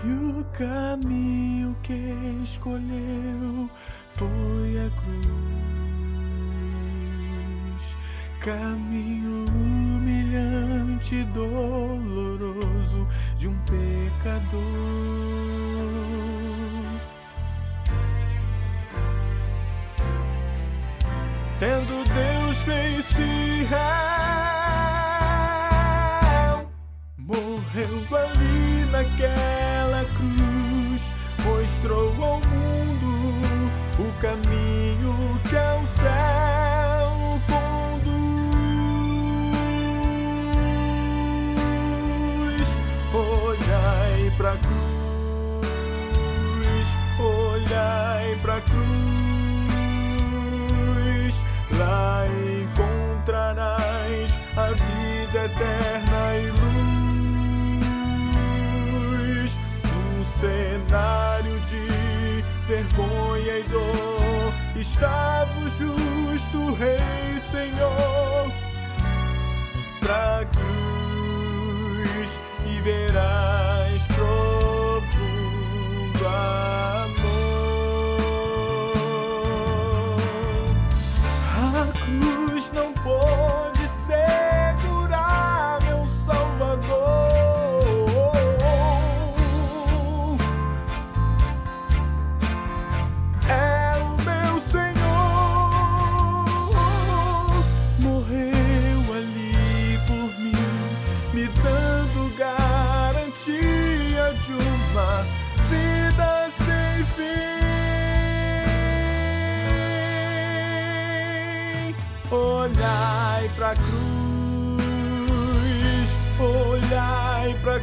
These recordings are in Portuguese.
E o caminho que escolheu foi a cruz, caminho humilhante e doloroso de um pecador. Sendo Deus fez-se réu, morrendo ali naquela cruz, mostrou ao mundo o caminho que ao céu conduz. Olhai pra cruz, olhai pra cruz, lá encontrarás a vida eterna e luz. Num cenário de vergonha e dor estava o justo Rei Senhor. Pra cruz e verás profundo amor. A cruz não pode segurar meu Salvador. É o meu Senhor, morreu ali por mim, me dando garantia de uma vida sem fim. Olhai pra cruz, olhai pra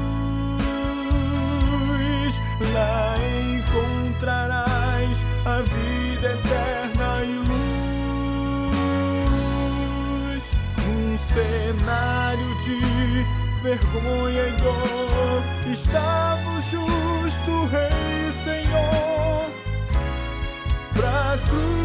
cruz, lá encontrarás a vida eterna e luz. Um cenário de vergonha e dor estava o justo Rei Senhor. Pra cruz